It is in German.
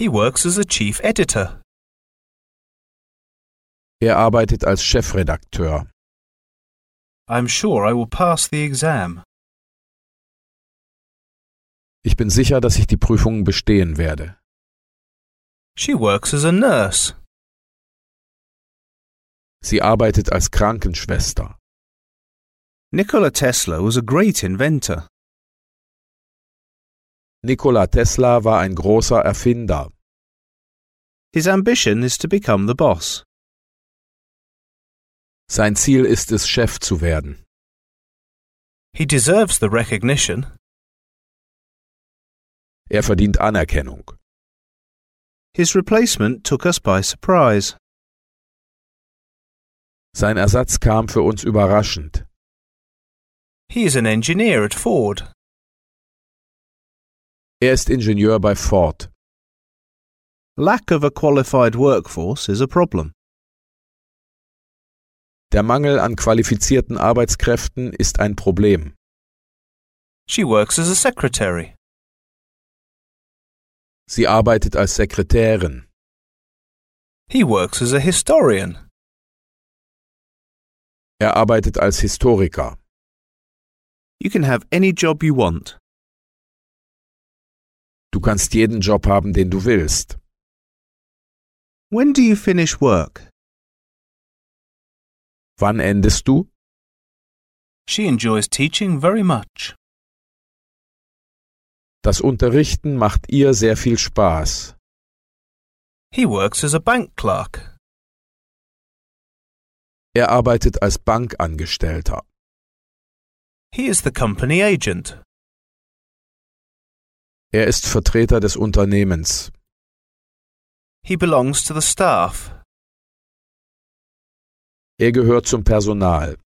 He works as a chief editor. Er arbeitet als Chefredakteur. I'm sure I will pass the exam. Ich bin sicher, dass ich die Prüfungen bestehen werde. She works as a nurse. Sie arbeitet als Krankenschwester. Nikola Tesla was a great inventor. Nikola Tesla war ein großer Erfinder. His ambition is to become the boss. Sein Ziel ist es, Chef zu werden. He deserves the recognition. Er verdient Anerkennung. His replacement took us by surprise. Sein Ersatz kam für uns überraschend. He is an engineer at Ford. Er ist Ingenieur bei Ford. Lack of a qualified workforce is a problem. Der Mangel an qualifizierten Arbeitskräften ist ein Problem. She works as a secretary. Sie arbeitet als Sekretärin. He works as a historian. Er arbeitet als Historiker. You can have any job you want. Du kannst jeden Job haben, den du willst. When do you finish work? Wann endest du? She enjoys teaching very much. Das Unterrichten macht ihr sehr viel Spaß. He works as a bank clerk. Er arbeitet als Bankangestellter. He is the company agent. Er ist Vertreter des Unternehmens. He belongs to the staff. Er gehört zum Personal.